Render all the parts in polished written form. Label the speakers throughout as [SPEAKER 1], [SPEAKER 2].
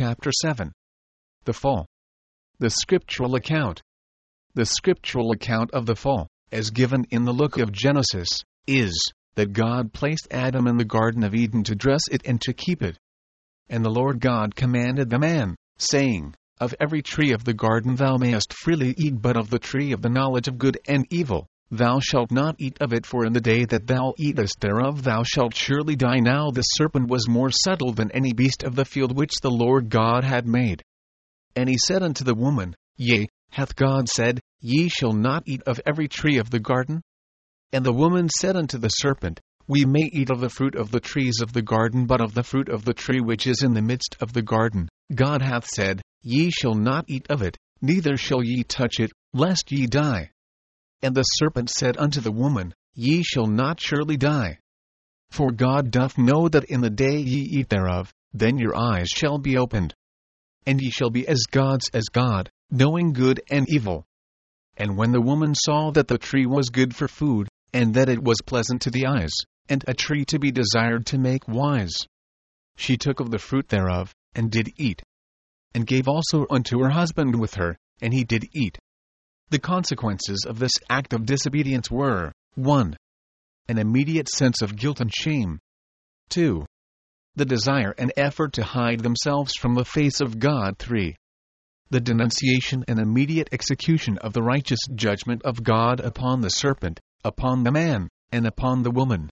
[SPEAKER 1] chapter 7. The Fall. The Scriptural Account. The scriptural account of the fall, as given in the book of Genesis, is that God placed Adam in the Garden of Eden to dress it and to keep it. And the Lord God commanded the man, saying, Of every tree of the garden thou mayest freely eat, but of the tree of the knowledge of good and evil thou shalt not eat of it, for in the day that thou eatest thereof thou shalt surely die. Now the serpent was more subtle than any beast of the field which the Lord God had made. And he said unto the woman, Yea, hath God said, Ye shall not eat of every tree of the garden? And the woman said unto the serpent, We may eat of the fruit of the trees of the garden, but of the fruit of the tree which is in the midst of the garden, God hath said, Ye shall not eat of it, neither shall ye touch it, lest ye die. And the serpent said unto the woman, Ye shall not surely die. For God doth know that in the day ye eat thereof, then your eyes shall be opened, and ye shall be as gods, as God, knowing good and evil. And when the woman saw that the tree was good for food, and that it was pleasant to the eyes, and a tree to be desired to make wise, she took of the fruit thereof, and did eat, and gave also unto her husband with her, and he did eat. The consequences of this act of disobedience were, 1. An immediate sense of guilt and shame. 2. The desire and effort to hide themselves from the face of God. 3. The denunciation and immediate execution of the righteous judgment of God upon the serpent, upon the man, and upon the woman.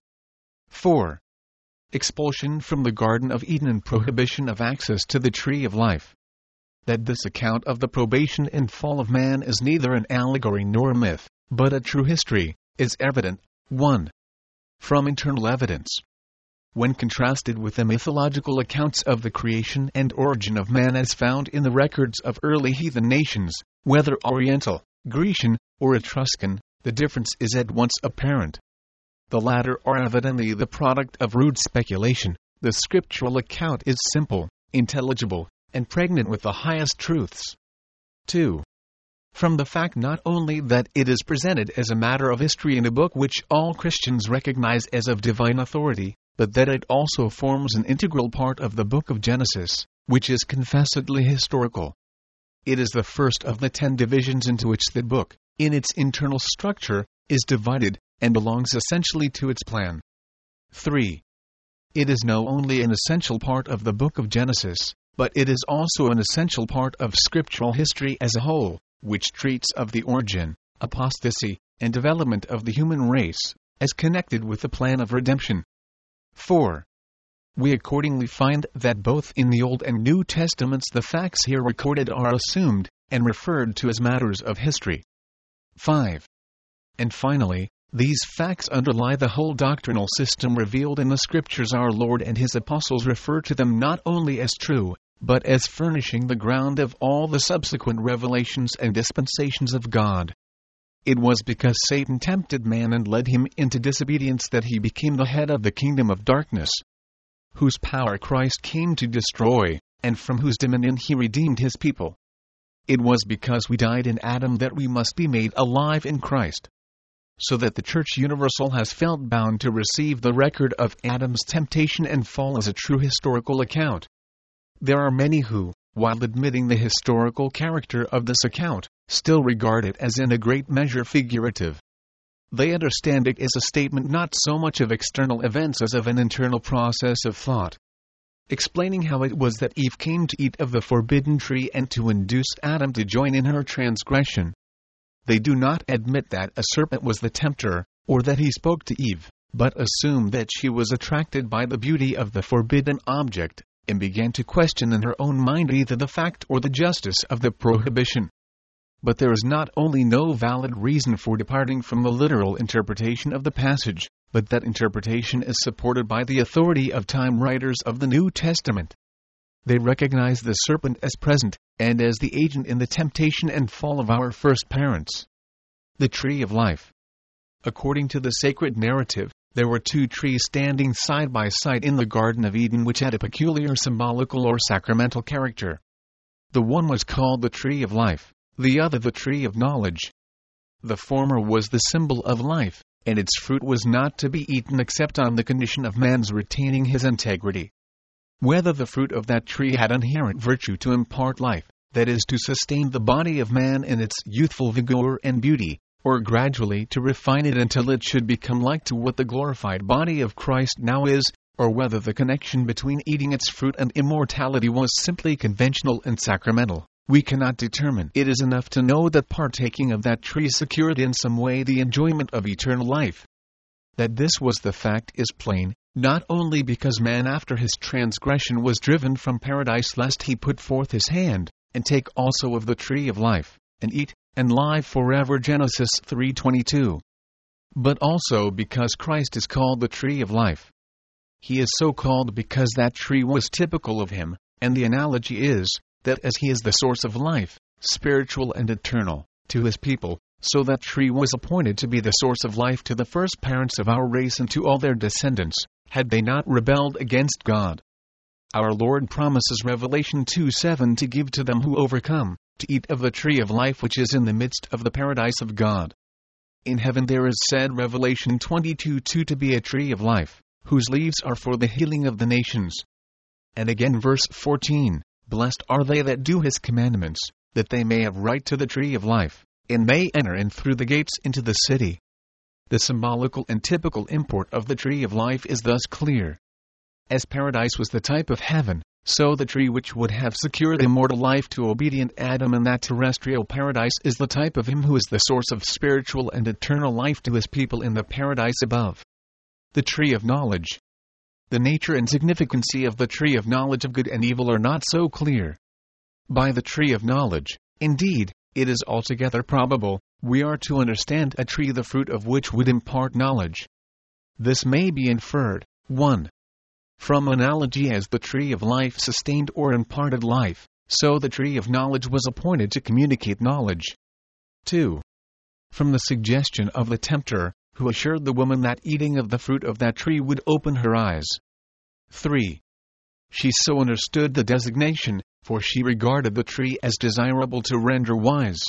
[SPEAKER 1] 4. Expulsion from the Garden of Eden and prohibition of access to the tree of life. That this account of the probation and fall of man is neither an allegory nor a myth, but a true history, is evident, 1. From internal evidence. When contrasted with the mythological accounts of the creation and origin of man as found in the records of early heathen nations, whether Oriental, Grecian, or Etruscan, the difference is at once apparent. The latter are evidently the product of rude speculation. The scriptural account is simple, intelligible, and pregnant with the highest truths. 2. From the fact not only that it is presented as a matter of history in a book which all Christians recognize as of divine authority, but that it also forms an integral part of the book of Genesis, which is confessedly historical. It is the first of the 10 divisions into which the book, in its internal structure, is divided, and belongs essentially to its plan. 3. It is not only an essential part of the book of Genesis, but it is also an essential part of scriptural history as a whole, which treats of the origin, apostasy, and development of the human race, as connected with the plan of redemption. 4. We accordingly find that both in the Old and New Testaments the facts here recorded are assumed, and referred to as matters of history. 5. And finally, these facts underlie the whole doctrinal system revealed in the Scriptures. Our Lord and His apostles refer to them not only as true, but as furnishing the ground of all the subsequent revelations and dispensations of God. It was because Satan tempted man and led him into disobedience that he became the head of the kingdom of darkness, whose power Christ came to destroy, and from whose dominion He redeemed His people. It was because we died in Adam that we must be made alive in Christ, so that the Church Universal has felt bound to receive the record of Adam's temptation and fall as a true historical account. There are many who, while admitting the historical character of this account, still regard it as in a great measure figurative. They understand it as a statement not so much of external events as of an internal process of thought, explaining how it was that Eve came to eat of the forbidden tree and to induce Adam to join in her transgression. They do not admit that a serpent was the tempter, or that he spoke to Eve, but assume that she was attracted by the beauty of the forbidden object, and began to question in her own mind either the fact or the justice of the prohibition. But there is not only no valid reason for departing from the literal interpretation of the passage, but that interpretation is supported by the authority of time writers of the New Testament. They recognize the serpent as present, and as the agent in the temptation and fall of our first parents. The tree of life. According to the sacred narrative, there were 2 trees standing side by side in the Garden of Eden which had a peculiar symbolical or sacramental character. The one was called the tree of life, the other the tree of knowledge. The former was the symbol of life, and its fruit was not to be eaten except on the condition of man's retaining his integrity. whether the fruit of that tree had inherent virtue to impart life, that is to sustain the body of man in its youthful vigor and beauty, or gradually to refine it until it should become like to what the glorified body of Christ now is, or whether the connection between eating its fruit and immortality was simply conventional and sacramental, we cannot determine. It is enough to know that partaking of that tree secured in some way the enjoyment of eternal life. That this was the fact is plain, not only because man after his transgression was driven from paradise lest he put forth his hand, and take also of the tree of life, and eat, and live forever Genesis 3:22. But also because Christ is called the tree of life. He is so called because that tree was typical of him, and the analogy is, that as he is the source of life, spiritual and eternal, to his people, so that tree was appointed to be the source of life to the first parents of our race and to all their descendants, had they not rebelled against God. Our Lord promises Revelation 2:7 to give to them who overcome, to eat of the tree of life which is in the midst of the paradise of God. In heaven there is said Revelation 22:2 to be a tree of life, whose leaves are for the healing of the nations. And again verse 14, Blessed are they that do his commandments, that they may have right to the tree of life, and may enter in through the gates into the city. The symbolical and typical import of the tree of life is thus clear. As paradise was the type of heaven, so the tree which would have secured immortal life to obedient Adam in that terrestrial paradise is the type of him who is the source of spiritual and eternal life to his people in the paradise above. The tree of knowledge. The nature and significancy of the tree of knowledge of good and evil are not so clear. By the tree of knowledge, indeed, it is altogether probable, we are to understand a tree the fruit of which would impart knowledge. This may be inferred, 1. From analogy as the tree of life sustained or imparted life, so the tree of knowledge was appointed to communicate knowledge. 2. From the suggestion of the tempter, who assured the woman that eating of the fruit of that tree would open her eyes. 3. She so understood the designation, for she regarded the tree as desirable to render wise.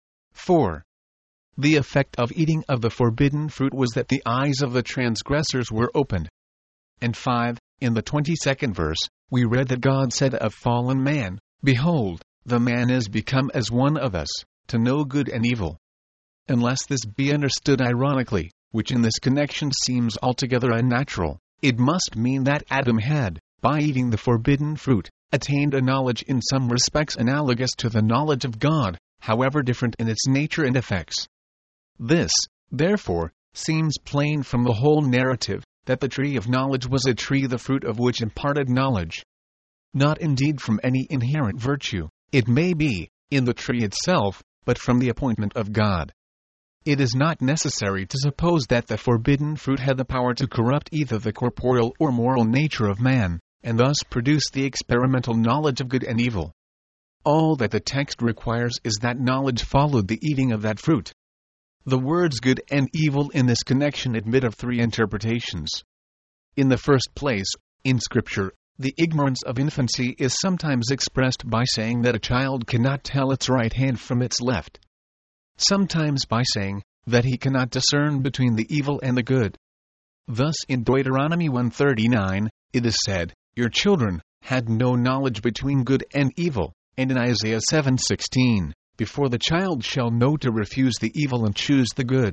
[SPEAKER 1] 4. The effect of eating of the forbidden fruit was that the eyes of the transgressors were opened. And 5. In the 22nd verse, we read that God said of fallen man, Behold, the man is become as one of us, to know good and evil. Unless this be understood ironically, which in this connection seems altogether unnatural, it must mean that Adam had, by eating the forbidden fruit, attained a knowledge in some respects analogous to the knowledge of God, however different in its nature and effects. This, therefore, seems plain from the whole narrative, that the tree of knowledge was a tree the fruit of which imparted knowledge. Not indeed from any inherent virtue, it may be, in the tree itself, but from the appointment of God. It is not necessary to suppose that the forbidden fruit had the power to corrupt either the corporeal or moral nature of man, and thus produce the experimental knowledge of good and evil. All that the text requires is that knowledge followed the eating of that fruit. The words good and evil in this connection admit of 3 interpretations. In the first place, in Scripture, the ignorance of infancy is sometimes expressed by saying that a child cannot tell its right hand from its left. Sometimes by saying that he cannot discern between the evil and the good. Thus in Deuteronomy 1:39, it is said, Your children had no knowledge between good and evil, and in Isaiah 7:16, Before the child shall know to refuse the evil and choose the good.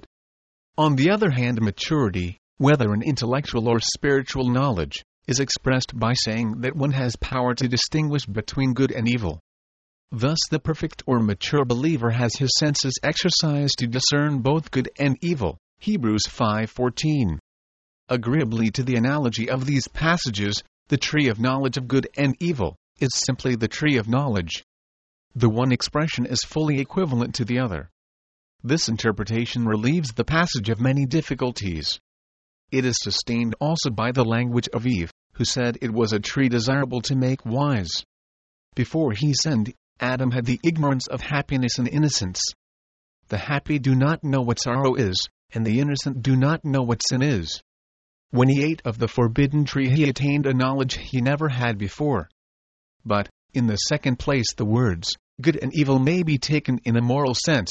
[SPEAKER 1] On the other hand, maturity, whether in intellectual or spiritual knowledge, is expressed by saying that one has power to distinguish between good and evil. Thus the perfect or mature believer has his senses exercised to discern both good and evil. Hebrews 5:14. Agreeably to the analogy of these passages, the tree of knowledge of good and evil is simply the tree of knowledge. The one expression is fully equivalent to the other. This interpretation relieves the passage of many difficulties. It is sustained also by the language of Eve, who said it was a tree desirable to make wise. Before he sinned, Adam had the ignorance of happiness and innocence. The happy do not know what sorrow is, and the innocent do not know what sin is. When he ate of the forbidden tree, he attained a knowledge he never had before. But, in the second place, the words, good and evil may be taken in a moral sense.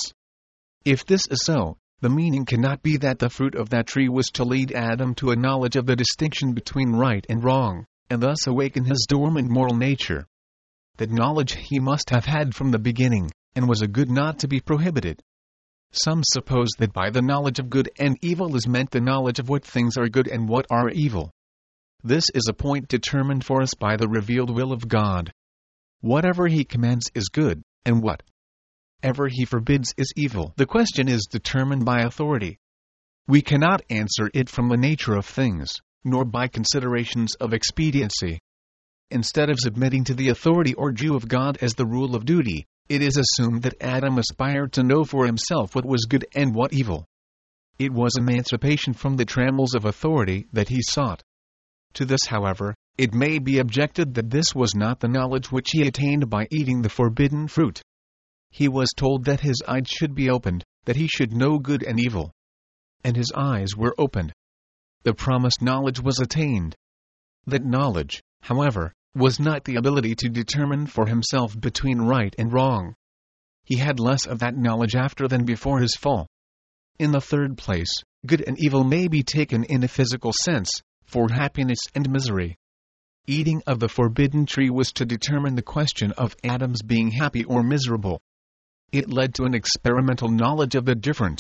[SPEAKER 1] If this is so, the meaning cannot be that the fruit of that tree was to lead Adam to a knowledge of the distinction between right and wrong, and thus awaken his dormant moral nature. That knowledge he must have had from the beginning, and was a good not to be prohibited. Some suppose that by the knowledge of good and evil is meant the knowledge of what things are good and what are evil. This is a point determined for us by the revealed will of God. Whatever he commands is good, and whatever he forbids is evil. The question is determined by authority. We cannot answer it from the nature of things, nor by considerations of expediency. Instead of submitting to the authority or due of God as the rule of duty, it is assumed that Adam aspired to know for himself what was good and what evil. It was emancipation from the trammels of authority that he sought. To this, however, it may be objected that this was not the knowledge which he attained by eating the forbidden fruit. He was told that his eyes should be opened, that he should know good and evil. And his eyes were opened. The promised knowledge was attained. That knowledge, however, was not the ability to determine for himself between right and wrong. He had less of that knowledge after than before his fall. In the third place, good and evil may be taken in a physical sense, for happiness and misery. Eating of the forbidden tree was to determine the question of Adam's being happy or miserable. It led to an experimental knowledge of the difference.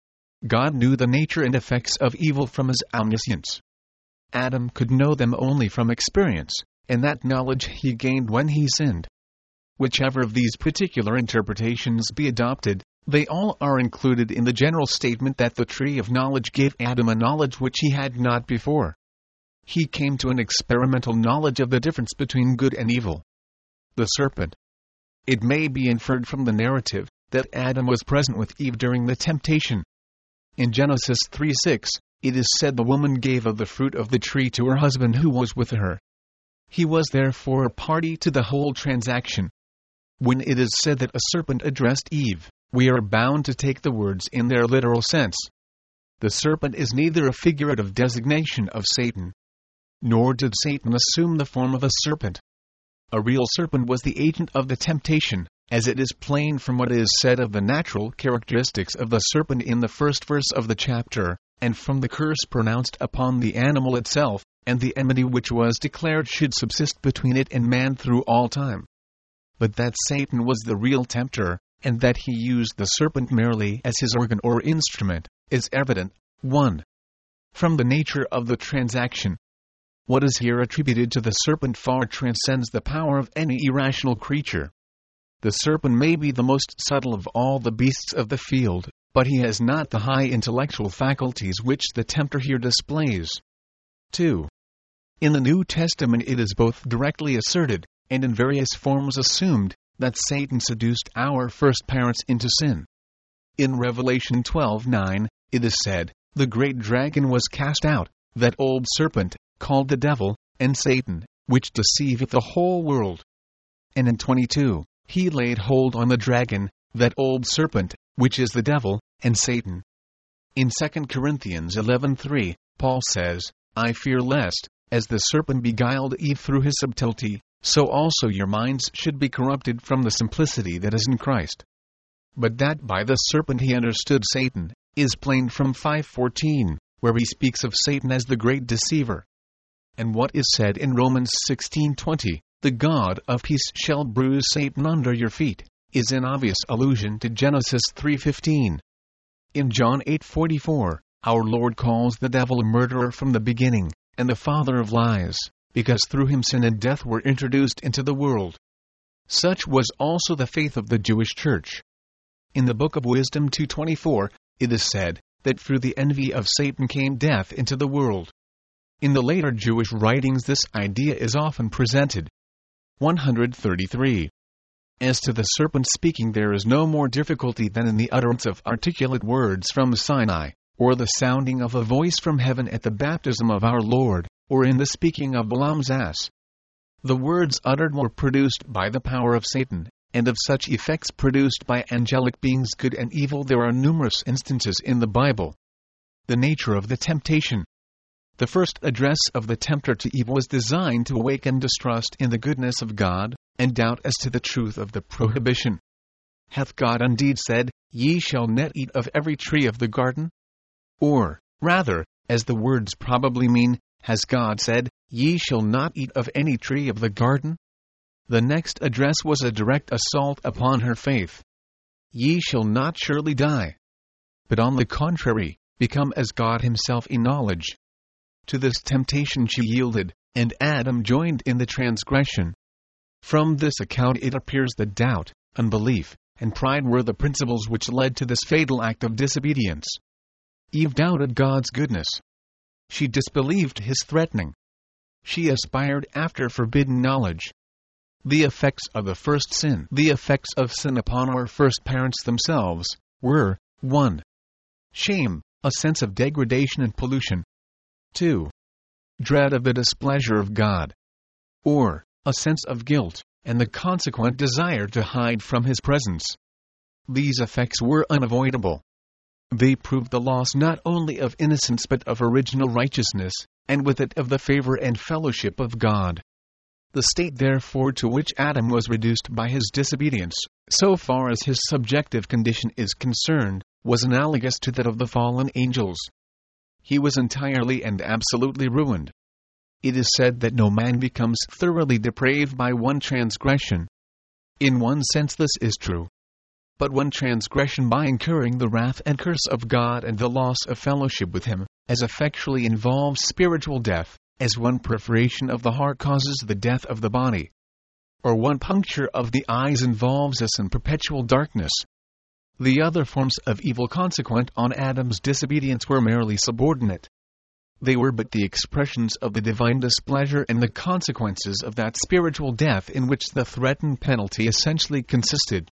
[SPEAKER 1] God knew the nature and effects of evil from his omniscience. Adam could know them only from experience, and that knowledge he gained when he sinned. Whichever of these particular interpretations be adopted, they all are included in the general statement that the tree of knowledge gave Adam a knowledge which he had not before. He came to an experimental knowledge of the difference between good and evil. The serpent. It may be inferred from the narrative that Adam was present with Eve during the temptation. In Genesis 3:6, it is said the woman gave of the fruit of the tree to her husband who was with her. He was therefore a party to the whole transaction. When it is said that a serpent addressed Eve, we are bound to take the words in their literal sense. The serpent is neither a figurative designation of Satan, nor did Satan assume the form of a serpent. A real serpent was the agent of the temptation, as it is plain from what is said of the natural characteristics of the serpent in the first verse of the chapter, and from the curse pronounced upon the animal itself, and the enmity which was declared should subsist between it and man through all time. But that Satan was the real tempter, and that he used the serpent merely as his organ or instrument, is evident. 1. From the nature of the transaction. What is here attributed to the serpent far transcends the power of any irrational creature. The serpent may be the most subtle of all the beasts of the field, but he has not the high intellectual faculties which the tempter here displays. 2. In the New Testament it is both directly asserted, and in various forms assumed, that Satan seduced our first parents into sin. In Revelation 12:9, it is said, "The great dragon was cast out, that old serpent, called the devil, and Satan, which deceiveth the whole world." And in 22, "He laid hold on the dragon, that old serpent, which is the devil, and Satan." In 2 Corinthians 11:3, Paul says, "I fear lest, as the serpent beguiled Eve through his subtlety, so also your minds should be corrupted from the simplicity that is in Christ." But that by the serpent he understood Satan, is plain from 5:14, where he speaks of Satan as the great deceiver. And what is said in Romans 16:20, "The God of peace shall bruise Satan under your feet," is an obvious allusion to Genesis 3:15. In John 8:44, our Lord calls the devil a murderer from the beginning, and the father of lies, because through him sin and death were introduced into the world. Such was also the faith of the Jewish Church. In the Book of Wisdom 2:24, it is said, that through the envy of Satan came death into the world. In the later Jewish writings this idea is often presented. 133. As to the serpent speaking, there is no more difficulty than in the utterance of articulate words from Sinai, or the sounding of a voice from heaven at the baptism of our Lord, or in the speaking of Balaam's ass. The words uttered were produced by the power of Satan, and of such effects produced by angelic beings good and evil there are numerous instances in the Bible. The nature of the temptation. The first address of the tempter to Eve was designed to awaken distrust in the goodness of God, and doubt as to the truth of the prohibition. "Hath God indeed said, Ye shall not eat of every tree of the garden?" Or, rather, as the words probably mean, Has God said, "Ye shall not eat of any tree of the garden"? The next address was a direct assault upon her faith. "Ye shall not surely die, but on the contrary, become as God himself in knowledge." To this temptation she yielded, and Adam joined in the transgression. From this account it appears that doubt, unbelief, and pride were the principles which led to this fatal act of disobedience. Eve doubted God's goodness. She disbelieved his threatening. She aspired after forbidden knowledge. The effects of the first sin, the effects of sin upon our first parents themselves, were 1. Shame, a sense of degradation and pollution. 2. Dread of the displeasure of God, or a sense of guilt, and the consequent desire to hide from his presence. These effects were unavoidable. They proved the loss not only of innocence but of original righteousness, and with it of the favor and fellowship of God. The state therefore to which Adam was reduced by his disobedience, so far as his subjective condition is concerned, was analogous to that of the fallen angels. He was entirely and absolutely ruined. It is said that no man becomes thoroughly depraved by one transgression. In one sense this is true. But one transgression by incurring the wrath and curse of God and the loss of fellowship with him, as effectually involves spiritual death, as one perforation of the heart causes the death of the body, or one puncture of the eyes involves us in perpetual darkness. The other forms of evil consequent on Adam's disobedience were merely subordinate. They were but the expressions of the divine displeasure and the consequences of that spiritual death in which the threatened penalty essentially consisted.